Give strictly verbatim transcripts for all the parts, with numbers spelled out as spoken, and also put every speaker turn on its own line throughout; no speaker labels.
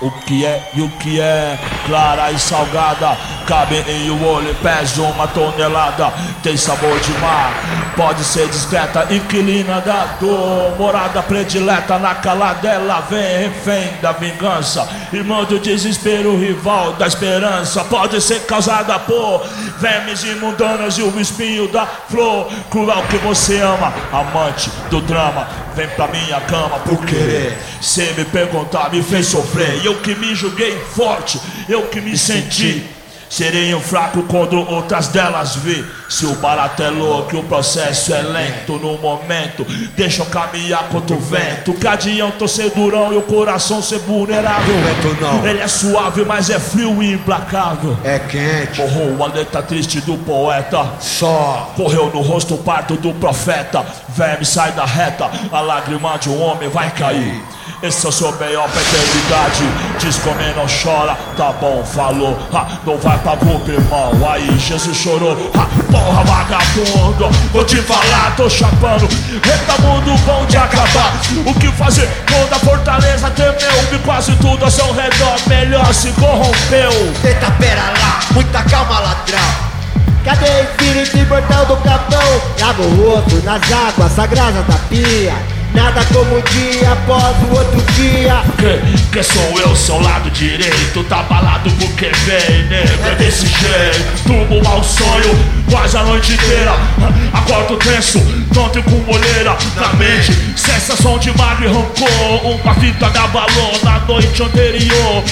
O que é e o que é, clara e salgada, cabe em o olho, pesa uma tonelada. Tem sabor de mar, pode ser discreta, inquilina da dor, morada predileta. Na caladela vem refém da vingança, irmão do desespero, rival da esperança. Pode ser causada por vermes imundanas e o espinho da flor. Cruel que você ama, amante do drama, vem pra minha cama por querer. Cê me perguntar, me fez sofrer. Eu que me julguei forte, eu que me senti. Serei um fraco quando outras delas vi. Se o barato é louco e o processo é lento, no momento deixa eu caminhar contra o vento. Que adianta ser durão e o coração ser vulnerável? Não. Ele é suave, mas é frio e implacável.
É quente.
Borrou a letra triste do poeta.
Só
correu no rosto o parto do profeta. Verme sai da reta, a lágrima de um homem vai cair. Esse é o seu melhor pra eternidade. Diz como não chora, tá bom, falou. Ha, não vai pra grupo, irmão. Aí Jesus chorou. Ha, porra, vagabundo, vou te falar, tô chapando. Eita, mundo bom de acabar. O que fazer quando a fortaleza temeu? E quase tudo ao seu redor melhor se corrompeu.
Eita, pera lá, muita calma, ladrão.
Cadê o espírito imortal do capão? Lava o rosto nas águas sagradas da pia. Nada como um dia após o outro dia.
Que, que sou eu, seu lado direito, tá balado porque vem, nego, é desse jeito. Tubo ao sonho, quase a noite inteira. Acordo tenso, tonto com moleira na mente. Sensação de magro e rancor, uma fita me abalou na noite anterior.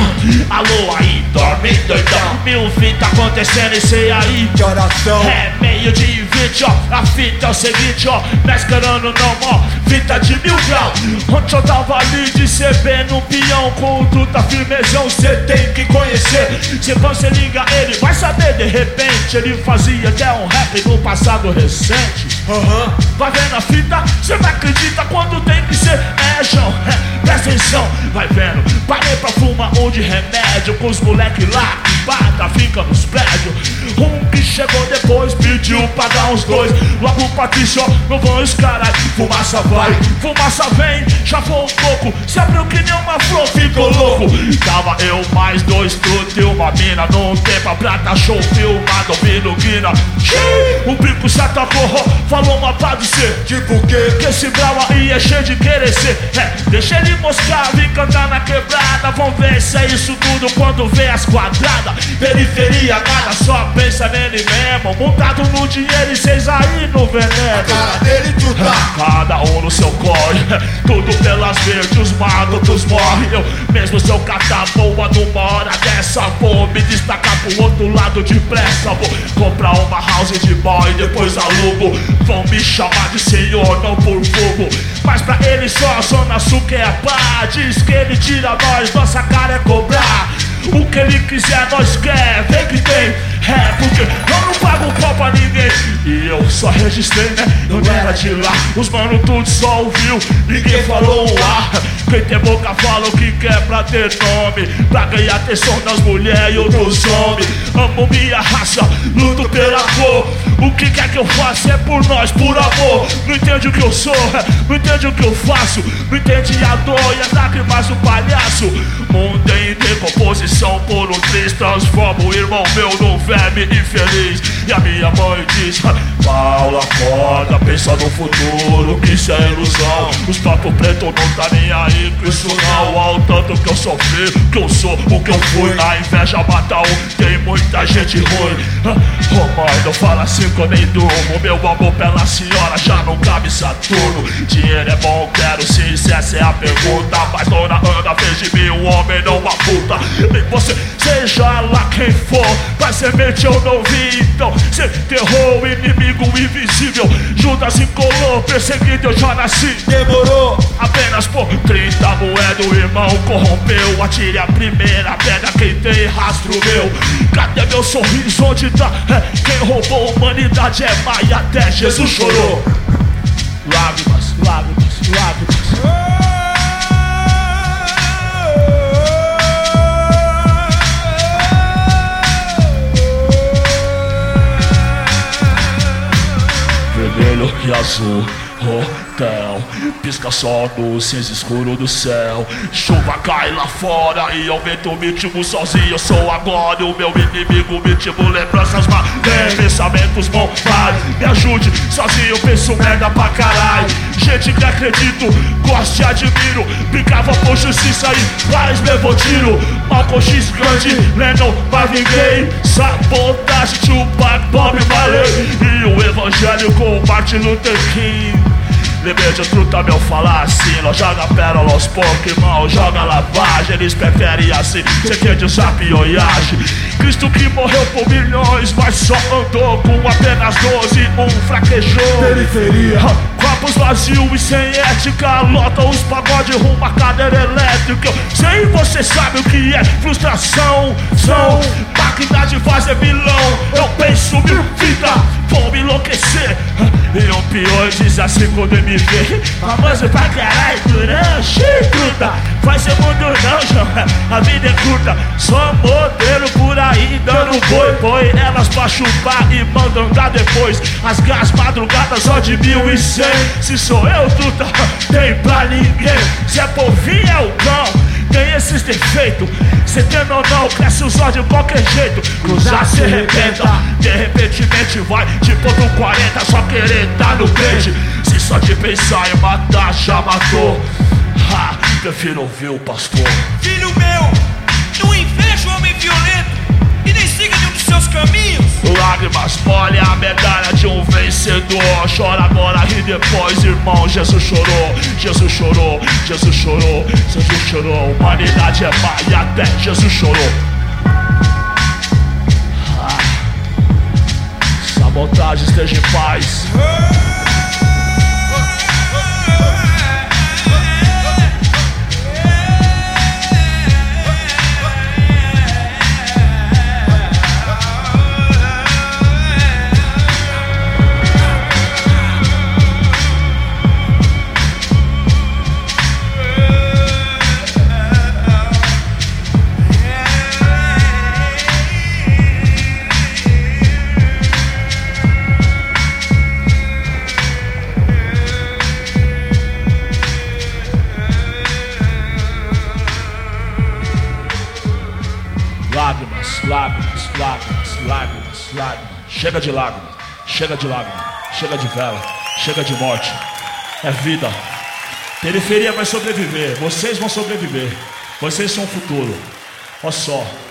Alô, aí, dorme doidão. Mil fitas acontecendo e sei aí.
Que oração?
É meio de vinte, ó. A fita é o seguinte, ó. Mesclando não, ó. Fita de mil grau. Ontem eu tava ali de C B no peão. Com o truta firmezão, cê tem que conhecer. Se você liga ele, vai saber. De repente ele fazia até um rap no passado recente.
Uhum.
Vai vendo a fita, cê não acredita quando tem que ser. É, João, é, presta atenção. Vai vendo, parei pra fumar um de remédio com os moleque lá que bata, fica nos prédios. Um que chegou depois pediu pra dar uns dois. Logo Patrício, não vão os caras. Fumaça vai, fumaça vem, chafou um pouco, se abriu que nem uma flor, ficou louco. Tava eu mais dois truta e uma mina num tempo a prata show filmado ouvindo guina. O brinco se atacou, falou uma pra dizer.
Tipo o quê?
Que esse brau aí é cheio de querer ser. É, deixa ele moscar, vem cantar na quebrada. Vão ver se é isso tudo quando vê as quadradas. Periferia, nada, só pensa nele mesmo. Montado no dinheiro e cês aí no veneno.
A cara dele tu tá.
Cada um no seu corre, tudo pelas verdes, os marotos morrem. Eu mesmo se eu catar boa numa hora dessa, vou me destacar pro outro lado depressa. Vou comprar uma house de boy, depois alugo. Vão me chamar de senhor, não por fogo. Mas pra ele só a Zona Sul que é pá. Diz que ele tira nós, nossa cara é cobrar. O que ele quiser nós quer, vem que tem. É porque eu não pago pau pra ninguém. E eu só registrei, né? Eu não era de lá. Os mano tudo só ouviu, ninguém falou um ar. Quem tem boca fala o que quer pra ter nome, pra ganhar atenção das mulheres ou dos homens. Amo minha raça, luto pela cor. O que quer que eu faça é por nós, por amor. Não entende o que eu sou, não entende o que eu faço. Não entende a dor e as lágrimas do palhaço. Mundo em decomposição por um triz. Transforma o irmão meu num verme infeliz. E a minha mãe diz: Paula, acorda, pensa no futuro, que isso é ilusão. Os papos pretos não tá nem aí com isso não. Ao tanto que eu sofri, que eu sou o que eu fui. A inveja mata um, tem muita gente ruim. Oh mãe, não fala assim que eu nem durmo. Meu amor pela senhora já não cabe Saturno. Dinheiro é bom, quero sim, se essa é a pergunta. Mas dona Ana fez de mim um homem, não uma puta. E você, seja lá quem for, vai semente eu não vi. Então, cê enterrou o inimigo invisível. Judas encolou, perseguido eu já nasci.
Demorou
apenas por trinta moedas, o irmão corrompeu. Atire a primeira pedra, quem tem rastro meu. Cadê meu sorriso, onde tá? É, quem roubou a humanidade é Maia, até Jesus chorou. Lágrimas, lágrimas, lágrimas. Vermelho e azul, oh, escuridão, pisca só no cinza escuro do céu. Chuva cai lá fora e eu vento o ritmo sozinho. Eu sou agora o meu inimigo, ritmo, lembranças má, pensamentos malvados. Me ajude, sozinho eu penso merda pra caralho. Gente que acredito, gosto e admiro, brincava por justiça e paz levou tiro. Malcolm X grande, Lennon, Marvin Gaye, sabotagem, Tupac, Bob Marley e o evangelho com Martin Luther King. Lembrei de truta meu falar assim, nós joga pérola aos poucos, irmão, joga lavagem. Eles preferem assim, cê quer de sabe oiagem. Cristo que morreu por milhões, mas só andou com apenas doze, um fraquejou.
Periferia,
copos vazios e sem ética, lotam os pagodes rumo à cadeira elétrica. Eu sei, você sabe o que é frustração. São máquina de fazer vilão. Eu penso mil vidas, vou me enlouquecer. E o pior diz assim quando me vê: famoso pra caralho, durão, xiii, truta. Vai ser mundo não, João, a vida é curta. Só modelo por aí dando boi. Põe elas pra chupar e mandam dar depois. As gás madrugadas só de mil e cem. Se sou eu, truta, tem pra ninguém. Se é povinho é o cão, tem esses defeitos. Cê tendo ou não, cresce os olhos de qualquer jeito. Cruzar se arrebenta, de repente vai de ponto quarenta, só querer tá no pente. Se só de pensar em matar já matou, ha, prefiro ouvir o pastor.
Filho meu, não inveja o homem violento e nem siga nenhum dos seus caminhos.
Lágrimas molha a medalha de um vencedor. Chora agora, ri depois, irmão. Jesus chorou, Jesus chorou, Jesus chorou, Jesus chorou. Humanidade é má e até Jesus chorou. Ah, sabotagem, esteja em paz. Lágrimas, lágrimas, lágrimas, lágrimas, lágrimas. Chega de lágrimas, chega de lágrimas, chega de vela, chega de morte. É vida. Periferia vai sobreviver, vocês vão sobreviver. Vocês são o futuro. Olha só.